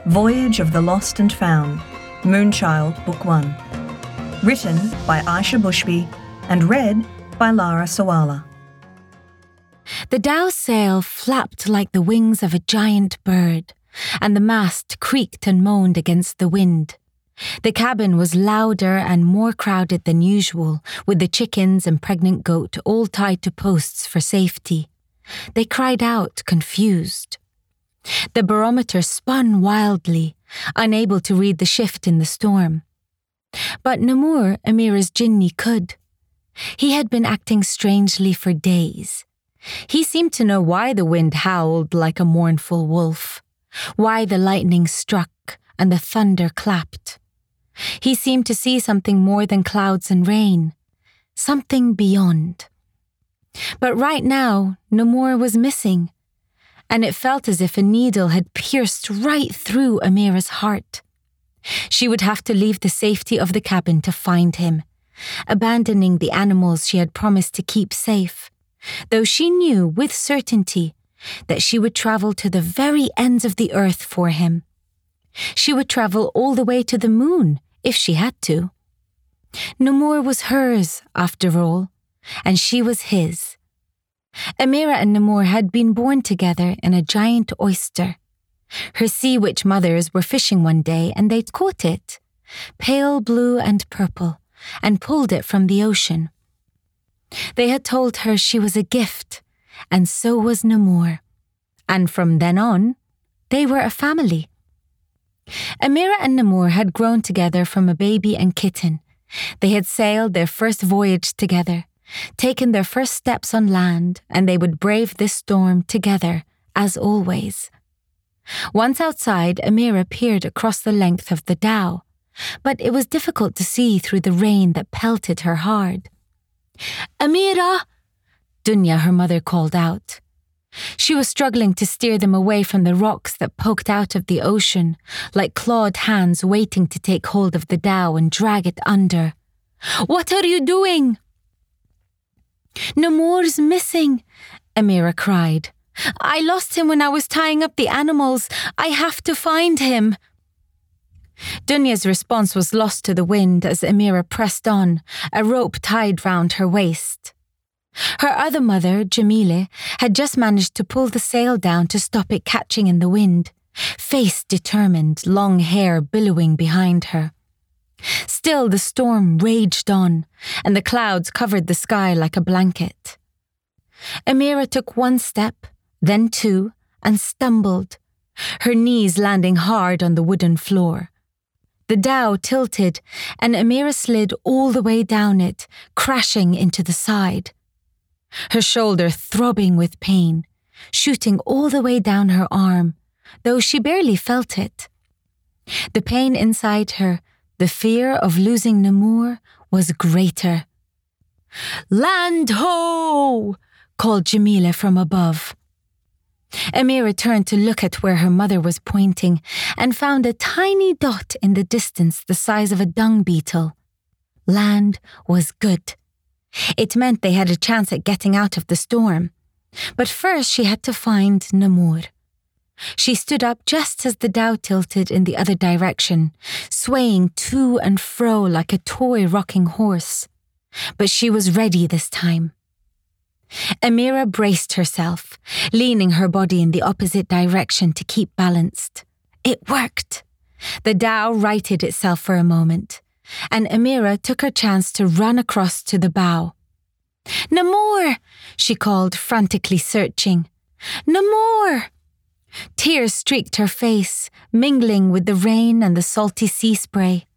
Voyage of the Lost and Found, Moonchild Book 1. Written by Aisha Bushby and read by Lara Sawala. The dhow sail flapped like the wings of a giant bird, and the mast creaked and moaned against the wind. The cabin was louder and more crowded than usual, with the chickens and pregnant goat all tied to posts for safety. They cried out, confused. The barometer spun wildly, unable to read the shift in the storm. But Namur, Amira's jinni, could. He had been acting strangely for days. He seemed to know why the wind howled like a mournful wolf, why the lightning struck and the thunder clapped. He seemed to see something more than clouds and rain, something beyond. But right now, Namur was missing, and it felt as if a needle had pierced right through Amira's heart. She would have to leave the safety of the cabin to find him, abandoning the animals she had promised to keep safe, though she knew with certainty that she would travel to the very ends of the earth for him. She would travel all the way to the moon if she had to. Namur was hers, after all, and she was his. Amira and Namur had been born together in a giant oyster. Her sea witch mothers were fishing one day and they'd caught it, pale blue and purple, and pulled it from the ocean. They had told her she was a gift, and so was Namur. And from then on, they were a family. Amira and Namur had grown together from a baby and kitten. They had sailed their first voyage together, taken their first steps on land, and they would brave this storm together, as always. Once outside, Amira peered across the length of the dhow, but it was difficult to see through the rain that pelted her hard. "Amira!" Dunya, her mother, called out. She was struggling to steer them away from the rocks that poked out of the ocean, like clawed hands waiting to take hold of the dhow and drag it under. "What are you doing?" "Namur's missing," Amira cried. "I lost him when I was tying up the animals. I have to find him." Dunya's response was lost to the wind as Amira pressed on, a rope tied round her waist. Her other mother, Jamile, had just managed to pull the sail down to stop it catching in the wind, face determined, long hair billowing behind her. Still, the storm raged on, and the clouds covered the sky like a blanket. Amira took one step, then two, and stumbled, her knees landing hard on the wooden floor. The dhow tilted, and Amira slid all the way down it, crashing into the side. Her shoulder throbbing with pain, shooting all the way down her arm, though she barely felt it. The pain inside her, the fear of losing Namur, was greater. "Land ho!" called Jamila from above. Amira turned to look at where her mother was pointing and found a tiny dot in the distance the size of a dung beetle. Land was good. It meant they had a chance at getting out of the storm. But first she had to find Namur. She stood up just as the dhow tilted in the other direction, swaying to and fro like a toy rocking horse. But she was ready this time. Amira braced herself, leaning her body in the opposite direction to keep balanced. It worked. The dhow righted itself for a moment, and Amira took her chance to run across to the bow. "Namur!" she called, frantically searching. "Namur!" Tears streaked her face, mingling with the rain and the salty sea spray.